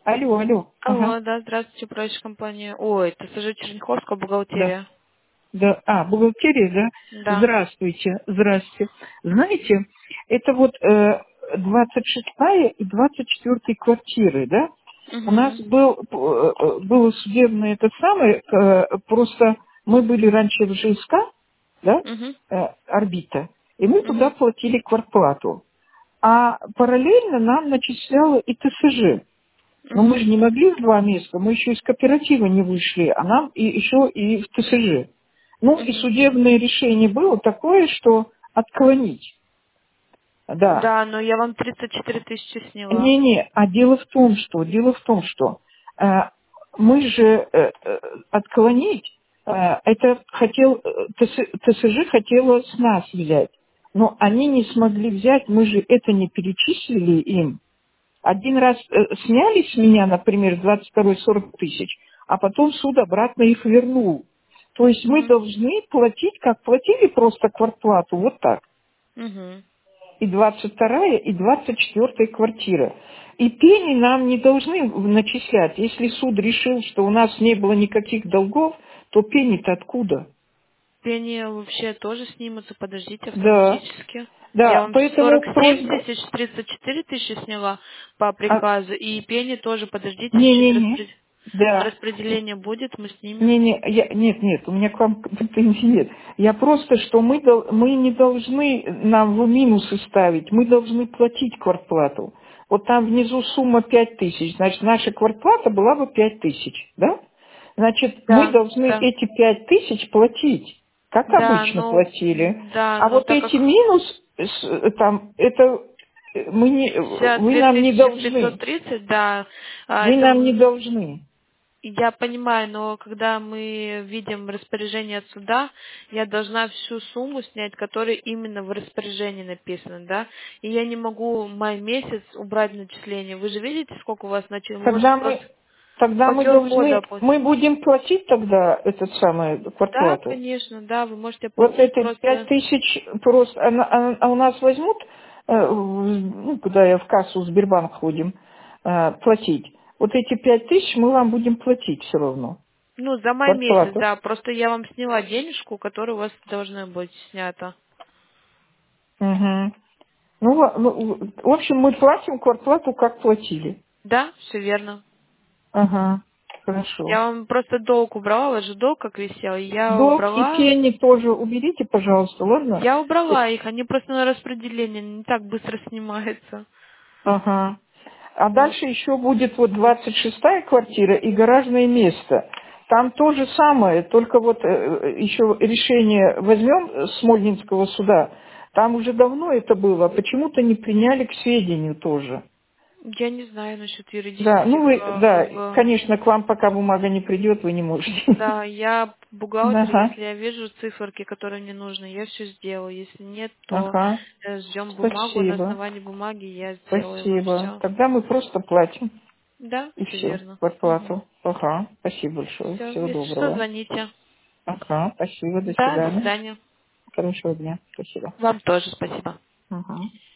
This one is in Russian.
Алло, алло. Ага. Алло, да, здравствуйте, управляющая компания. Ой, это ТСЖ Черняховская Да. бухгалтерия. Да. бухгалтерия, да? Да. Здравствуйте, здравствуйте. Знаете, это вот 26-я и 24-я квартиры, да? У нас Угу. было судебное это самое, просто мы были раньше в ЖСК, да, Угу. орбита, и мы туда Угу. платили квартплату. А параллельно нам начисляло и ТСЖ. Но мы Угу. же не могли в два места, мы еще из кооператива не вышли, а нам и еще и в ТСЖ. Ну и Угу. судебное решение было такое, что отклонить. Да. Да, но я вам 34 тысячи сняла. Не-не, а дело в том, что э, мы же отклонить, это ТСЖ хотела с нас взять. Но они не смогли взять, мы же это не перечислили им. Один раз сняли с меня, например, 22-й 40 тысяч, а потом суд обратно их вернул. То есть мы Угу. должны платить, как платили просто квартплату, вот так. Угу. И 22-я, и 24-я квартира. И пени нам не должны начислять. Если суд решил, что у нас не было никаких долгов, то пени-то откуда? Пени вообще тоже снимутся, подождите, Да, автоматически. Я да, вам поэтому 47 просьба... тысяч 34 тысячи сняла по а, приказу. И пени тоже, подождите, сейчас Не-не-не, да. распределение будет, мы снимем. Нет, у меня к вам претензий нет. Я просто, что мы не должны нам в минусы ставить, мы должны платить квартплату. Вот там внизу сумма 5000, значит, наша квартплата была бы 5000, да? Значит, мы Да, должны да. эти 5000 платить, как Да, обычно ну, платили. да, А но вот так эти как минус, там, это вся вы нам не должны. 2530, да, Вы это нам не должны. я понимаю, но когда мы видим распоряжение от суда, я должна всю сумму снять, которая именно в распоряжении написана, да, и я не могу май месяц убрать начисление. Вы же видите, сколько у вас начислено? Вы можете Тогда просто мы, тогда по мы QR-коду. должны, мы будем платить тогда этот самый Да, квартплату. конечно, да, вы можете Вот оплатить эти просто. 5000 просто, а у нас возьмут, ну, когда я в кассу Сбербанк ходим, платить. Вот эти 5000 мы вам будем платить все равно. Ну, за май месяц, Квартплату. да. Просто я вам сняла денежку, которая у вас должна быть снята. Угу. В общем, мы платим квартплату, как платили. Да, все верно. Ага, хорошо. Я вам просто долг убрала, у вас же долг как висел. И я Долг и убрала. пени тоже уберите, пожалуйста, ладно? Я убрала их, они просто на распределение не так быстро снимаются. Ага. А Вот. дальше еще будет вот 26-я квартира и гаражное место. Там то же самое, только вот еще решение возьмем Смольнинского суда. Там уже давно это было, а почему-то не приняли к сведению тоже. Я не знаю насчет Да, ну юридических, вы, да, как бы. конечно, к вам пока бумага не придет, вы не можете. Да, я бухгалтер, Ага, если я вижу циферки, которые мне нужны, я все сделаю. Если нет, то ага, ждем бумагу, на спасибо, основании бумаги я сделаю вам спасибо. все. Тогда мы просто платим, Да, и все все, верно. квартплату. Ага, спасибо большое, Все, всего если что, доброго. звоните. Ага, спасибо, до Да, до свидания. свидания. Хорошего дня. Спасибо. Вам тоже спасибо. Ага.